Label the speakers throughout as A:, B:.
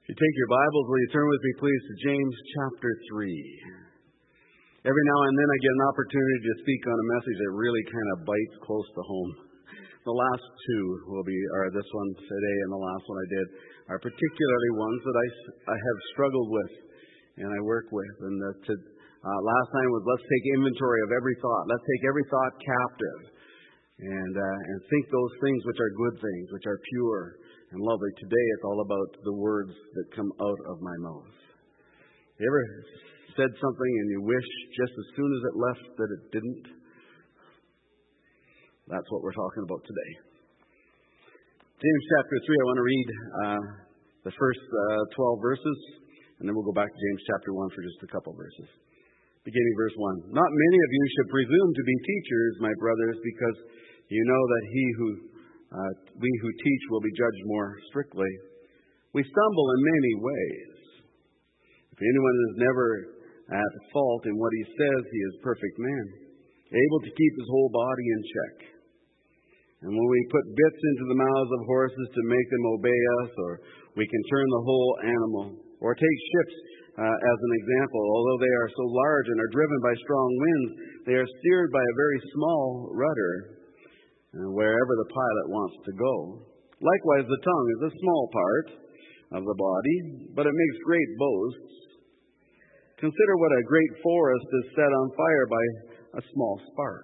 A: If you take your Bibles, will you turn with me, please, to James chapter 3. Every now and then I get an opportunity to speak on a message that really kind of bites close to home. The last two are this one today and the last one I did, are particularly ones that I have struggled with and I work with. And last time was let's take inventory of every thought. Let's take every thought captive and think those things which are good things, which are pure and lovely. Today it's all about the words that come out of my mouth. You ever said something and you wish just as soon as it left that it didn't? That's what we're talking about today. James chapter 3, I want to read the first 12 verses, and then we'll go back to James chapter 1 for just a couple verses. Beginning verse 1. Not many of you should presume to be teachers, my brothers, because you know that we who teach will be judged more strictly. We stumble in many ways. If anyone is never at fault in what he says, he is a perfect man, able to keep his whole body in check. And when we put bits into the mouths of horses to make them obey us, or we can turn the whole animal, or take ships as an example, although they are so large and are driven by strong winds, they are steered by a very small rudder, wherever the pilot wants to go. Likewise, the tongue is a small part of the body, but it makes great boasts. Consider what a great forest is set on fire by a small spark.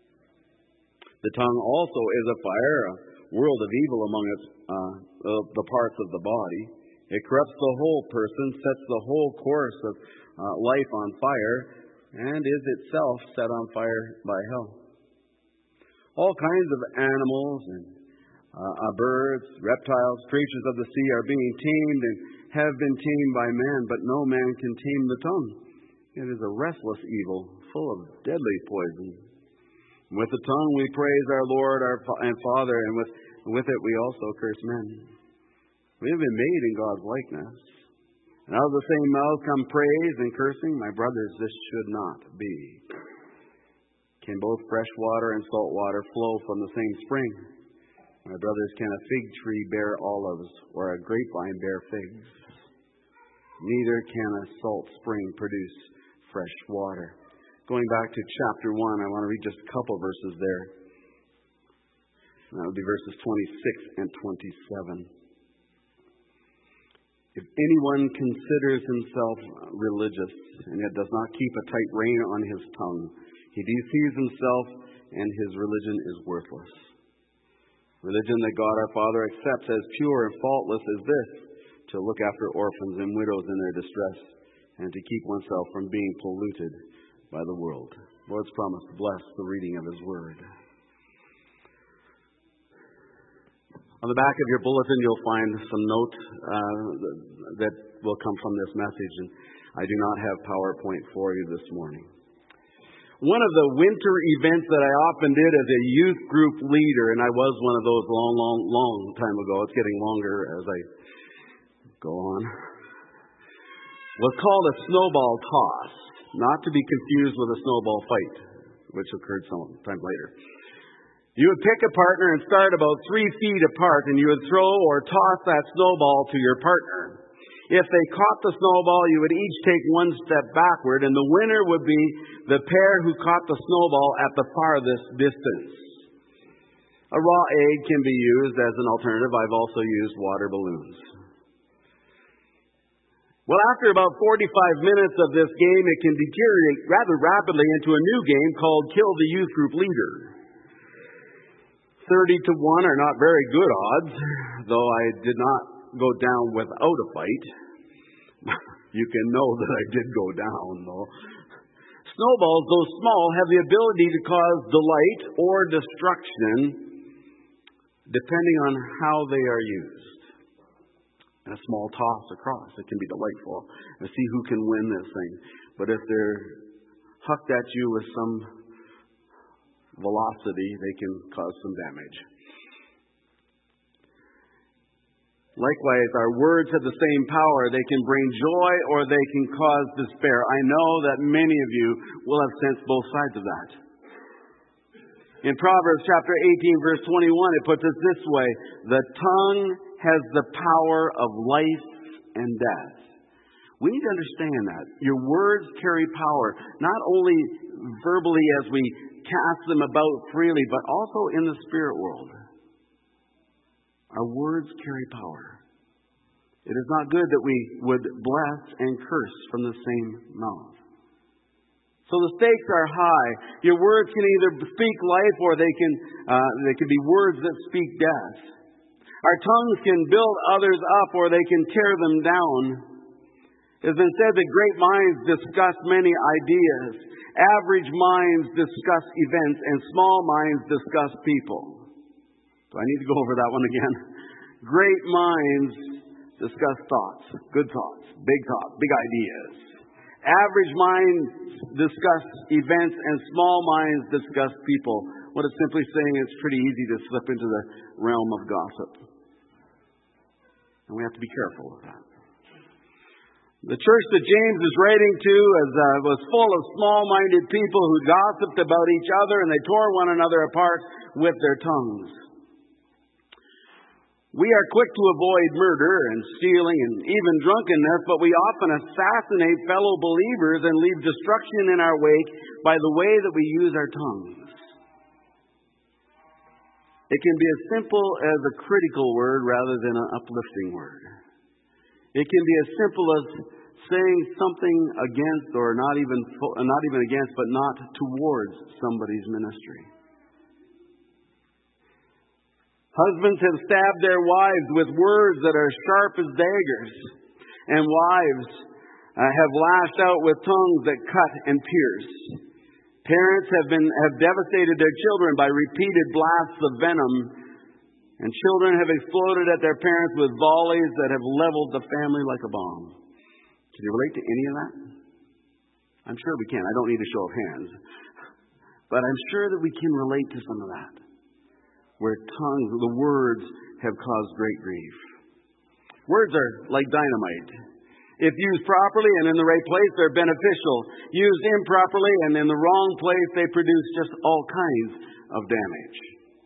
A: The tongue also is a fire, a world of evil among the parts of the body. It corrupts the whole person, sets the whole course of life on fire, and is itself set on fire by hell. All kinds of animals and birds, reptiles, creatures of the sea are being tamed and have been tamed by man, but no man can tame the tongue. It is a restless evil, full of deadly poison. With the tongue we praise our Lord and Father, and with it we also curse men. We have been made in God's likeness. And out of the same mouth come praise and cursing. My brothers, this should not be. Can both fresh water and salt water flow from the same spring? My brothers, can a fig tree bear olives or a grapevine bear figs? Neither can a salt spring produce fresh water. Going back to chapter 1, I want to read just a couple verses there. That would be verses 26 and 27. If anyone considers himself religious and yet does not keep a tight rein on his tongue, he deceives himself, and his religion is worthless. Religion that God our Father accepts as pure and faultless is this: to look after orphans and widows in their distress, and to keep oneself from being polluted by the world. Lord's promise to bless the reading of His Word. On the back of your bulletin, you'll find some notes that will come from this message, and I do not have PowerPoint for you this morning. One of the winter events that I often did as a youth group leader, and I was one of those long time ago, it's getting longer as I go on, was called a snowball toss, not to be confused with a snowball fight, which occurred sometime later. You would pick a partner and start about 3 feet apart, and you would throw or toss that snowball to your partner. If they caught the snowball, you would each take one step backward, and the winner would be the pair who caught the snowball at the farthest distance. A raw egg can be used as an alternative. I've also used water balloons. Well, after about 45 minutes of this game, it can deteriorate rather rapidly into a new game called Kill the Youth Group Leader. 30 to 1 are not very good odds, though I did not go down without a fight. You can know that I did go down, though. Snowballs, though small, have the ability to cause delight or destruction depending on how they are used. And a small toss across, it can be delightful to see who can win this thing. But if they're hucked at you with some velocity, they can cause some damage. Likewise, our words have the same power. They can bring joy or they can cause despair. I know that many of you will have sensed both sides of that. In Proverbs chapter 18, verse 21, it puts it this way: the tongue has the power of life and death. We need to understand that. Your words carry power, not only verbally as we cast them about freely, but also in the spirit world. Our words carry power. It is not good that we would bless and curse from the same mouth. So the stakes are high. Your words can either speak life or they can be words that speak death. Our tongues can build others up or they can tear them down. It has been said that great minds discuss many ideas. Average minds discuss events and small minds discuss people. So I need to go over that one again. Great minds discuss thoughts, good thoughts, big ideas. Average minds discuss events and small minds discuss people. What it's simply saying, it's pretty easy to slip into the realm of gossip. And we have to be careful of that. The church that James is writing to was full of small-minded people who gossiped about each other and they tore one another apart with their tongues. We are quick to avoid murder and stealing and even drunkenness, but we often assassinate fellow believers and leave destruction in our wake by the way that we use our tongues. It can be as simple as a critical word rather than an uplifting word. It can be as simple as saying something against, or not even against, but not towards somebody's ministry. Husbands have stabbed their wives with words that are sharp as daggers, and wives have lashed out with tongues that cut and pierce. Parents have devastated their children by repeated blasts of venom, and children have exploded at their parents with volleys that have leveled the family like a bomb. Can you relate to any of that? I'm sure we can. I don't need a show of hands. But I'm sure that we can relate to some of that, where the words have caused great grief. Words are like dynamite. If used properly and in the right place, they're beneficial. Used improperly and in the wrong place, they produce just all kinds of damage.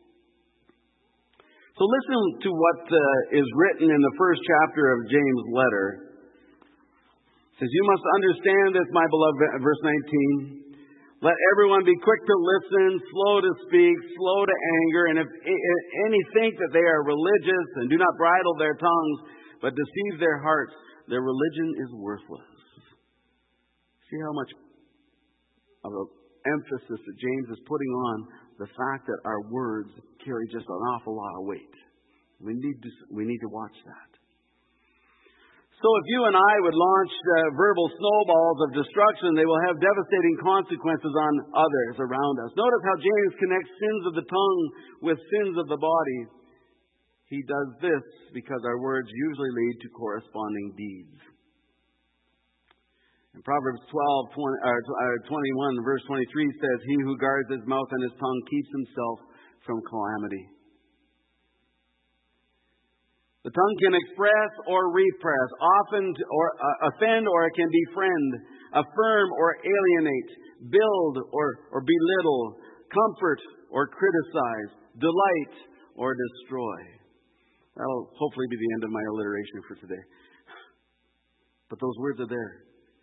A: So listen to what is written in the first chapter of James' letter. It says, "You must understand this, my beloved," verse 19. "Let everyone be quick to listen, slow to speak, slow to anger, and if any think that they are religious and do not bridle their tongues, but deceive their hearts, their religion is worthless." See how much of an emphasis that James is putting on the fact that our words carry just an awful lot of weight. We need to watch that. So if you and I would launch verbal snowballs of destruction, they will have devastating consequences on others around us. Notice how James connects sins of the tongue with sins of the body. He does this because our words usually lead to corresponding deeds. In Proverbs 21, verse 23 says, "He who guards his mouth and his tongue keeps himself from calamity." The tongue can express or repress, offend or it can befriend, affirm or alienate, build or belittle, comfort or criticize, delight or destroy. That'll hopefully be the end of my alliteration for today. But those words are there.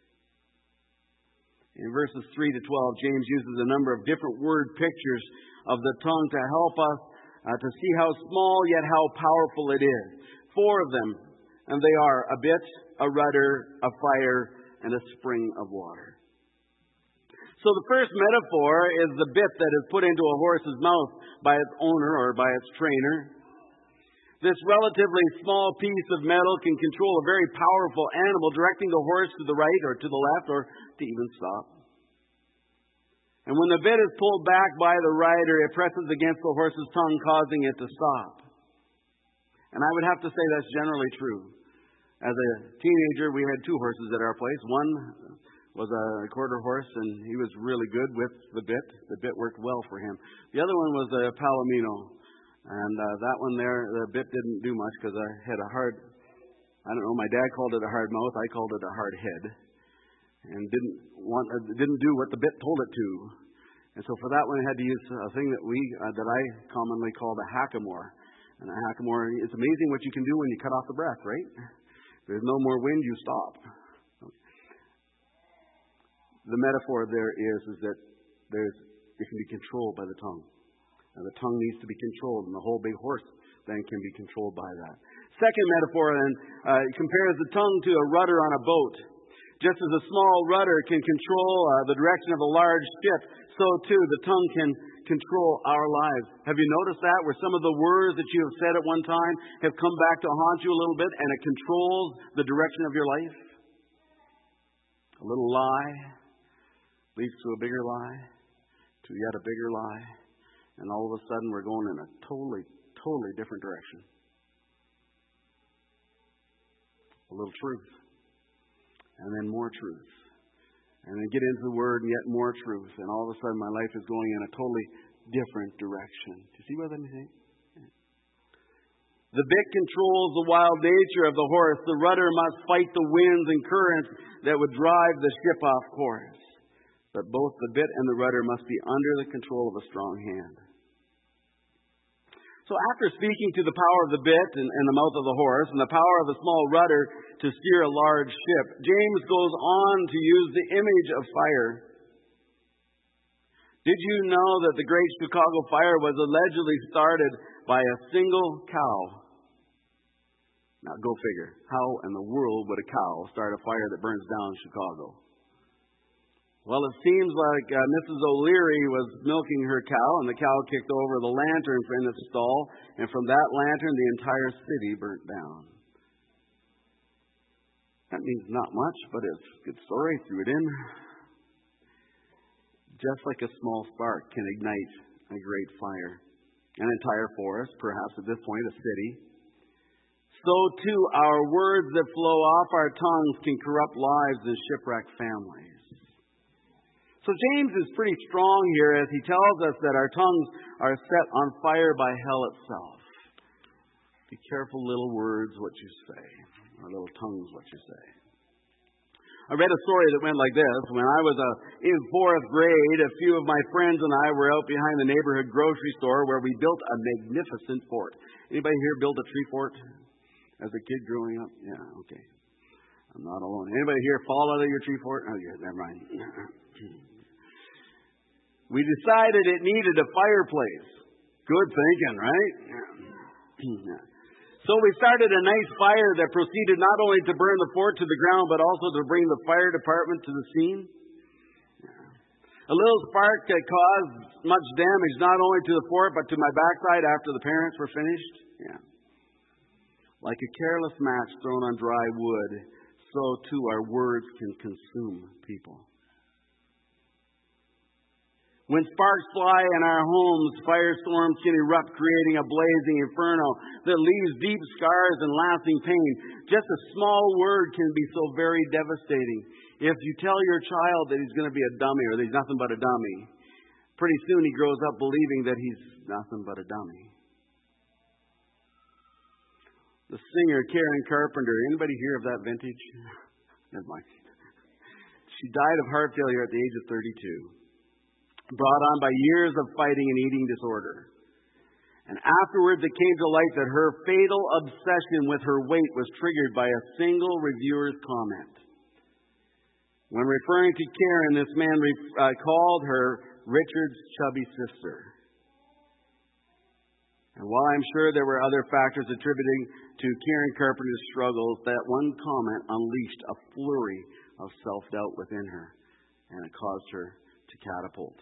A: In verses 3 to 12, James uses a number of different word pictures of the tongue to help us to see how small yet how powerful it is. 4 of them, and they are a bit, a rudder, a fire, and a spring of water. So the first metaphor is the bit that is put into a horse's mouth by its owner or by its trainer. This relatively small piece of metal can control a very powerful animal, directing the horse to the right or to the left or to even stop. And when the bit is pulled back by the rider, it presses against the horse's tongue, causing it to stop. And I would have to say that's generally true. As a teenager, we had 2 horses at our place. One was a quarter horse, and he was really good with the bit. The bit worked well for him. The other one was a Palomino. And that one there, the bit didn't do much because I had a hard, my dad called it a hard mouth. I called it a hard head. And didn't do what the bit told it to. And so for that one, I had to use a thing that I commonly called a hackamore. And a hackamore, it's amazing what you can do when you cut off the breath, right? there's no more wind, you stop. The metaphor there is that it can be controlled by the tongue. And the tongue needs to be controlled, and the whole big horse then can be controlled by that. Second metaphor then compares the tongue to a rudder on a boat. Just as a small rudder can control the direction of a large ship, so too the tongue can control our lives. Have you noticed that? Where some of the words that you have said at one time have come back to haunt you a little bit, and it controls the direction of your life? A little lie leads to a bigger lie, to yet a bigger lie, and all of a sudden we're going in a totally different direction. A little truth, and then more truth, and then get into the Word and yet more truth, and all of a sudden my life is going in a totally different direction. Do you see what I'm saying? The bit controls the wild nature of the horse. The rudder must fight the winds and currents that would drive the ship off course. But both the bit and the rudder must be under the control of a strong hand. So after speaking to the power of the bit and the mouth of the horse and the power of a small rudder to steer a large ship, James goes on to use the image of fire. Did you know that the Great Chicago Fire was allegedly started by a single cow? Now go figure. How in the world would a cow start a fire that burns down Chicago? Well, it seems like Mrs. O'Leary was milking her cow, and the cow kicked over the lantern in its stall, and from that lantern, the entire city burnt down. That means not much, but it's a good story. Threw it in. Just like a small spark can ignite a great fire. An entire forest, perhaps at this point a city. So too, our words that flow off our tongues can corrupt lives and shipwreck families. So James is pretty strong here as he tells us that our tongues are set on fire by hell itself. Be careful, little words, what you say. Or little tongues, what you say. I read a story that went like this. When I was in 4th grade, a few of my friends and I were out behind the neighborhood grocery store where we built a magnificent fort. Anybody here build a tree fort as a kid growing up? Yeah, okay. I'm not alone. Anybody here fall out of your tree fort? Oh, yeah, never mind. We decided it needed a fireplace. Good thinking, right? Yeah. So we started a nice fire that proceeded not only to burn the fort to the ground, but also to bring the fire department to the scene. Yeah. A little spark that caused much damage not only to the fort, but to my backside after the parents were finished. Yeah. Like a careless match thrown on dry wood, so too our words can consume people. When sparks fly in our homes, firestorms can erupt, creating a blazing inferno that leaves deep scars and lasting pain. Just a small word can be so very devastating. If you tell your child that he's going to be a dummy or that he's nothing but a dummy, pretty soon he grows up believing that he's nothing but a dummy. The singer Karen Carpenter, anybody hear of that vintage? Never mind. She died of heart failure at the age of 32. Brought on by years of fighting and eating disorder. And afterwards it came to light that her fatal obsession with her weight was triggered by a single reviewer's comment. When referring to Karen, this man called her Richard's chubby sister. And while I'm sure there were other factors attributing to Karen Carpenter's struggles, that one comment unleashed a flurry of self-doubt within her, and it caused her to catapult.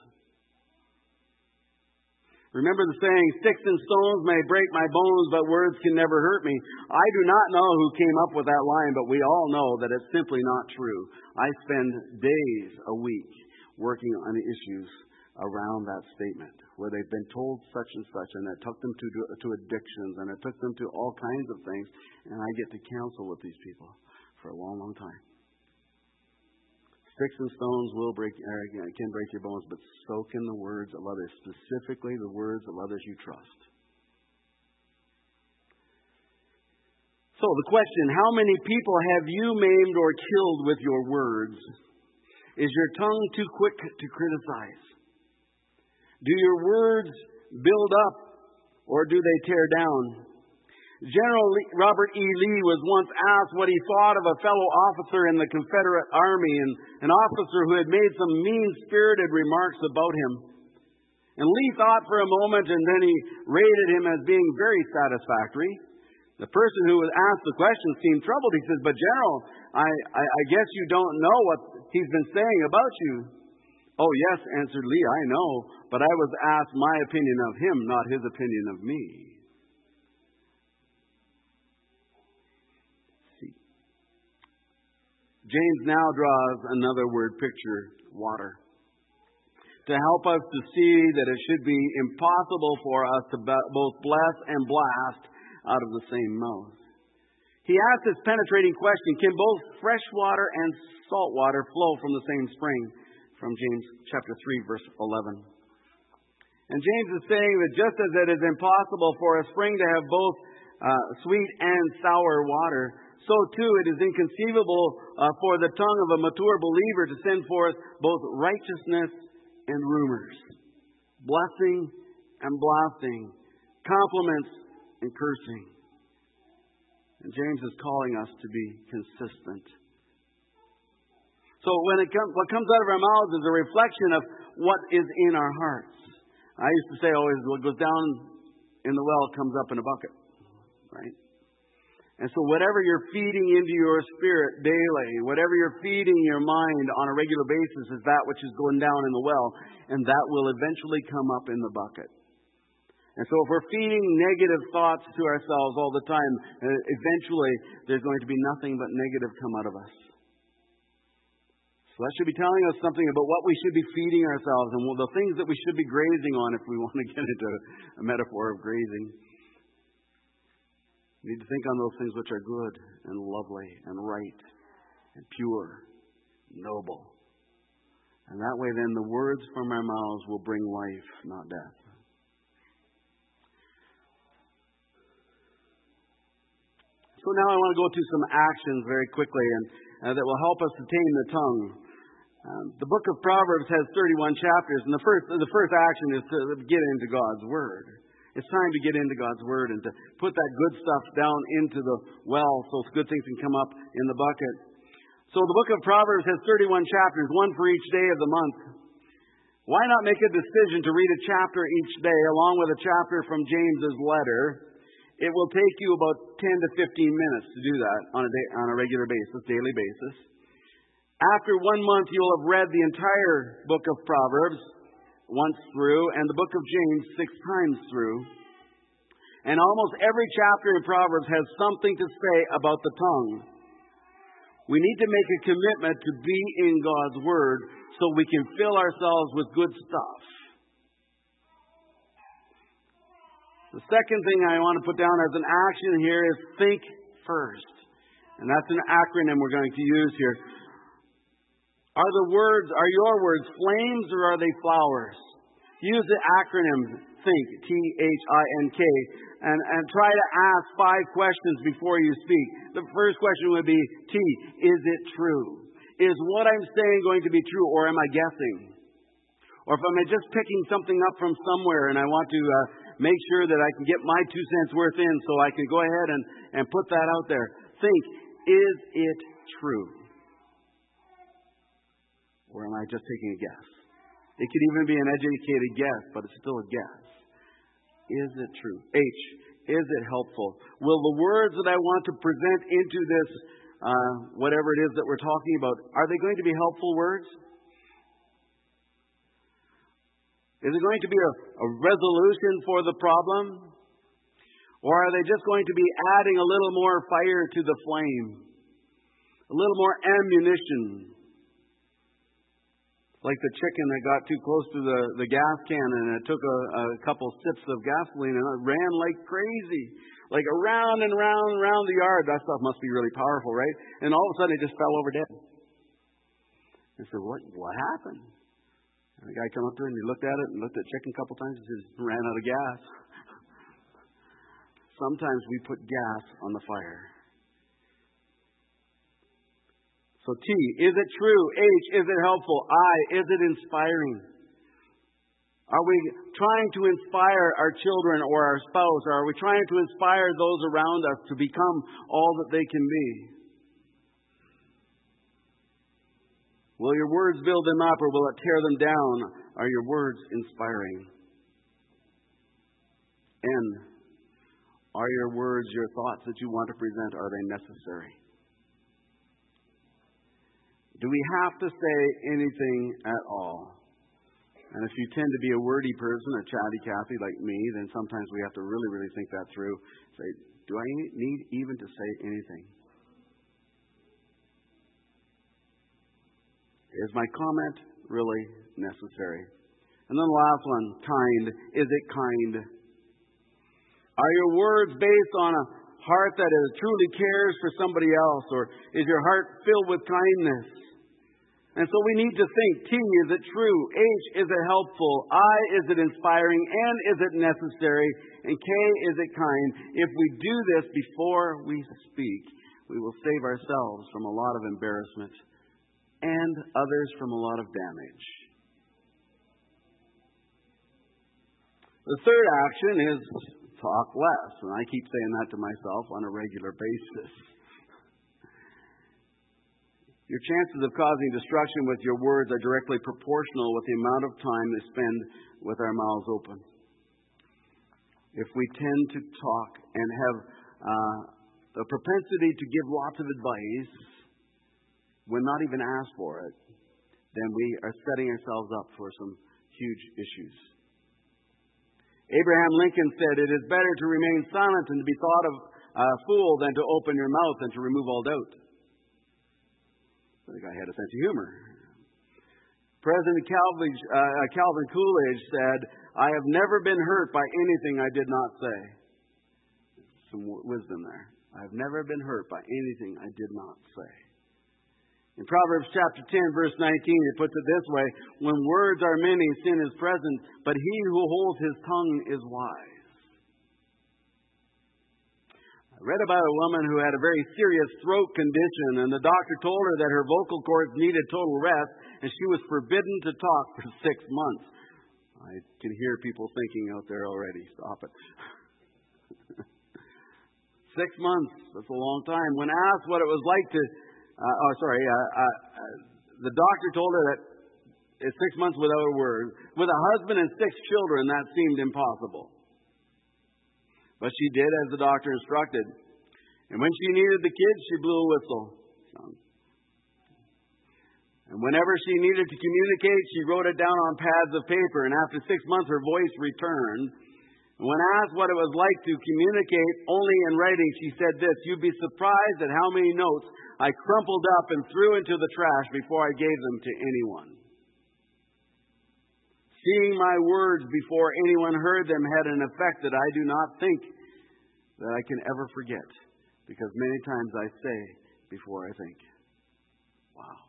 A: Remember the saying, sticks and stones may break my bones, but words can never hurt me. I do not know who came up with that line, but we all know that it's simply not true. I spend days a week working on issues around that statement, where they've been told such and such, and it took them to addictions, and it took them to all kinds of things, and I get to counsel with these people for a long, long time. Sticks and stones can break your bones, but so can the words of others, specifically the words of others you trust. So the question, how many people have you maimed or killed with your words? Is your tongue too quick to criticize? Do your words build up or do they tear down? Robert E. Lee was once asked what he thought of a fellow officer in the Confederate Army, and an officer who had made some mean-spirited remarks about him. And Lee thought for a moment, and then he rated him as being very satisfactory. The person who was asked the question seemed troubled. He says, "But General, I guess you don't know what he's been saying about you." "Oh, yes," answered Lee, "I know, but I was asked my opinion of him, not his opinion of me." See, James now draws another word picture, water, to help us to see that it should be impossible for us to both bless and blast out of the same mouth. He asks this penetrating question, can both fresh water and salt water flow from the same spring? From James chapter 3, verse 11. And James is saying that just as it is impossible for a spring to have both sweet and sour water, so too it is inconceivable for the tongue of a mature believer to send forth both righteousness and rumors, blessing and blasting, compliments and cursing. And James is calling us to be consistent. So what comes out of our mouths is a reflection of what is in our hearts. I used to say always, what goes down in the well comes up in a bucket, right? And so whatever you're feeding into your spirit daily, whatever you're feeding your mind on a regular basis is that which is going down in the well, and that will eventually come up in the bucket. And so if we're feeding negative thoughts to ourselves all the time, eventually there's going to be nothing but negative come out of us. So that should be telling us something about what we should be feeding ourselves and the things that we should be grazing on if we want to get into a metaphor of grazing. We need to think on those things which are good and lovely and right and pure, noble. And that way then the words from our mouths will bring life, not death. So now I want to go to some actions very quickly and that will help us to tame the tongue. The book of Proverbs has 31 chapters, and the first action is to get into God's Word. It's time to get into God's Word and to put that good stuff down into the well so good things can come up in the bucket. So the book of Proverbs has 31 chapters, one for each day of the month. Why not make a decision to read a chapter each day along with a chapter from James's letter? It will take you about 10 to 15 minutes to do that on a regular basis, daily basis. After 1 month, you'll have read the entire book of Proverbs once through, and the book of James 6 times through. And almost every chapter in Proverbs has something to say about the tongue. We need to make a commitment to be in God's Word so we can fill ourselves with good stuff. The second thing I want to put down as an action here is think first. And that's an acronym we're going to use here. Are your words flames or are they flowers? Use the acronym THINK, THINK, and try to ask 5 questions before you speak. The first question would be T, is it true? Is what I'm saying going to be true, or am I guessing? Or if I'm just picking something up from somewhere and I want to make sure that I can get my 2 cents worth in so I can go ahead and put that out there. Think, is it true? Or am I just taking a guess? It could even be an educated guess, but it's still a guess. Is it true? H, is it helpful? Will the words that I want to present into this, whatever it is that we're talking about, are they going to be helpful words? Is it going to be a resolution for the problem? Or are they just going to be adding a little more fire to the flame? A little more ammunition? Like the chicken that got too close to the gas can and it took a couple sips of gasoline and it ran like crazy. Like around and round and round the yard. That stuff must be really powerful, right? And all of a sudden it just fell over dead. I said, what happened? And the guy came up to it and he looked at it and looked at the chicken a couple times and says, ran out of gas. Sometimes we put gas on the fire. So T, is it true? H, is it helpful? I, is it inspiring? Are we trying to inspire our children or our spouse? Or are we trying to inspire those around us to become all that they can be? Will your words build them up or will it tear them down? Are your words inspiring? And are your words, your thoughts that you want to present, are they necessary? Do we have to say anything at all? And if you tend to be a wordy person, a chatty Cathy like me, then sometimes we have to really, really think that through. Say, do I need even to say anything? Is my comment really necessary? And then the last one, kind. Is it kind? Are your words based on a heart that truly cares for somebody else? Or is your heart filled with kindness? And so we need to think, T, is it true? H, is it helpful? I, is it inspiring? N, is it necessary? And K, is it kind? If we do this before we speak, we will save ourselves from a lot of embarrassment and others from a lot of damage. The third action is talk less. And I keep saying that to myself on a regular basis. Your chances of causing destruction with your words are directly proportional with the amount of time they spend with our mouths open. If we tend to talk and have the propensity to give lots of advice when not even asked for it, then we are setting ourselves up for some huge issues. Abraham Lincoln said, "It is better to remain silent and to be thought of a fool than to open your mouth and to remove all doubt." The guy had a sense of humor. President Calvin Coolidge said, "I have never been hurt by anything I did not say." Some wisdom there. I have never been hurt by anything I did not say. In Proverbs chapter 10, verse 19, it puts it this way: when words are many, sin is present, but he who holds his tongue is wise. I read about a woman who had a very serious throat condition, and the doctor told her that her vocal cords needed total rest, and she was forbidden to talk for 6 months. I can hear people thinking out there already, stop it. 6 months, that's a long time. When asked what it was like to, the doctor told her that 6 months without a word. With a husband and 6 children, that seemed impossible. But she did as the doctor instructed. And when she needed the kids, she blew a whistle. And whenever she needed to communicate, she wrote it down on pads of paper. And after 6 months, her voice returned. And when asked what it was like to communicate only in writing, she said this: "You'd be surprised at how many notes I crumpled up and threw into the trash before I gave them to anyone." Seeing my words before anyone heard them had an effect that I do not think that I can ever forget, because many times I say before I think. Wow.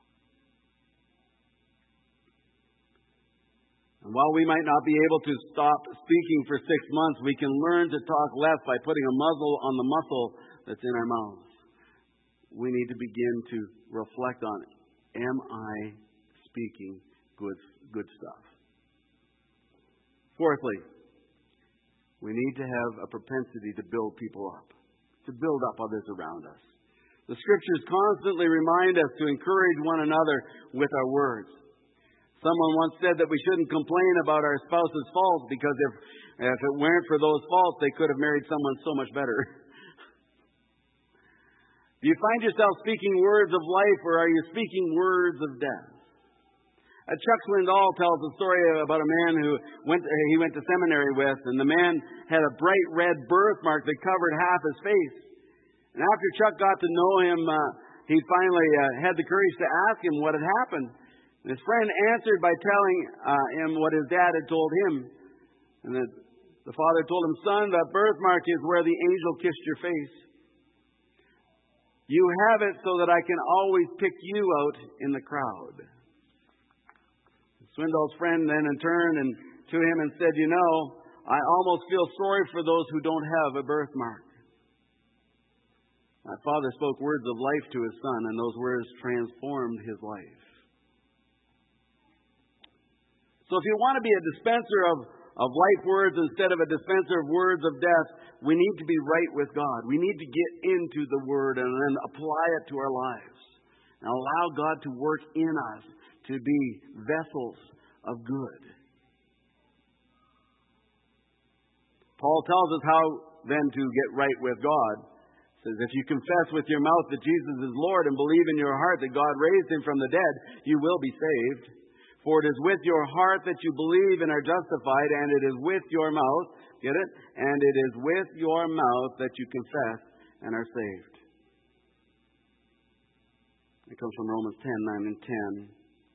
A: And while we might not be able to stop speaking for 6 months, we can learn to talk less by putting a muzzle on the muscle that's in our mouths. We need to begin to reflect on, am I speaking good stuff? Fourthly, we need to have a propensity to build people up, to build up others around us. The Scriptures constantly remind us to encourage one another with our words. Someone once said that we shouldn't complain about our spouse's faults because if it weren't for those faults, they could have married someone so much better. Do you find yourself speaking words of life, or are you speaking words of death? Chuck Swindoll tells a story about a man who he went to seminary with, and the man had a bright red birthmark that covered half his face. And after Chuck got to know him, he finally had the courage to ask him what had happened. And his friend answered by telling him what his dad had told him. And the father told him, "Son, that birthmark is where the angel kissed your face. You have it so that I can always pick you out in the crowd." Swindoll's friend then turned to him and said, "You know, I almost feel sorry for those who don't have a birthmark." My father spoke words of life to his son, and those words transformed his life. So if you want to be a dispenser of life words instead of a dispenser of words of death, we need to be right with God. We need to get into the Word and then apply it to our lives. And allow God to work in us to be vessels of good. Paul tells us how then to get right with God. He says, if you confess with your mouth that Jesus is Lord and believe in your heart that God raised him from the dead, you will be saved. For it is with your heart that you believe and are justified, and it is with your mouth, get it? And it is with your mouth that you confess and are saved. It comes from Romans 10:9 and 10.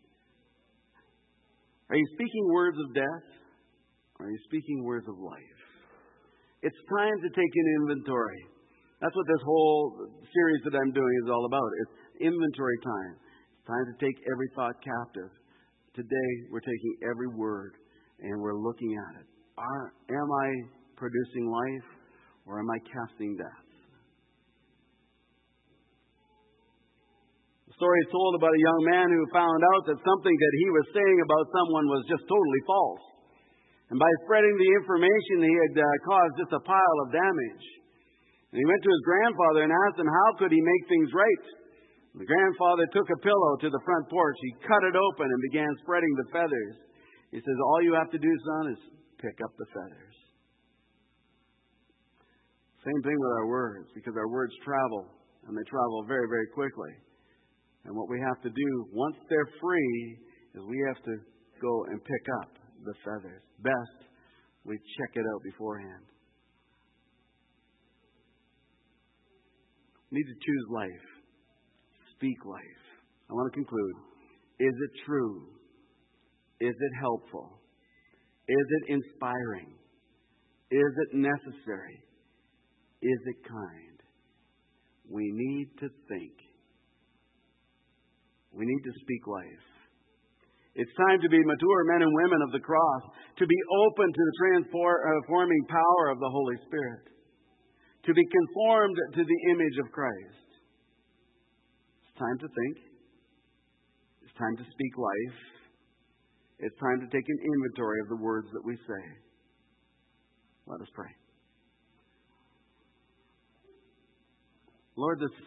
A: Are you speaking words of death? Or are you speaking words of life? It's time to take an inventory. That's what this whole series that I'm doing is all about. It's inventory time. It's time to take every thought captive. Today, we're taking every word and we're looking at it. Am I producing life or am I casting death? The story is told about a young man who found out that something that he was saying about someone was just totally false. And by spreading the information, he had caused just a pile of damage. And he went to his grandfather and asked him how could he make things right. The grandfather took a pillow to the front porch. He cut it open and began spreading the feathers. He says, all you have to do, son, is pick up the feathers. Same thing with our words, because our words travel, and they travel very, very quickly. And what we have to do, once they're free, is we have to go and pick up the feathers. Best, we check it out beforehand. We need to choose life. Speak life. I want to conclude. Is it true? Is it helpful? Is it inspiring? Is it necessary? Is it kind? We need to think. We need to speak life. It's time to be mature men and women of the cross, to be open to the transforming power of the Holy Spirit, to be conformed to the image of Christ. It's time to think. It's time to speak life. It's time to take an inventory of the words that we say. Let us pray. Lord, this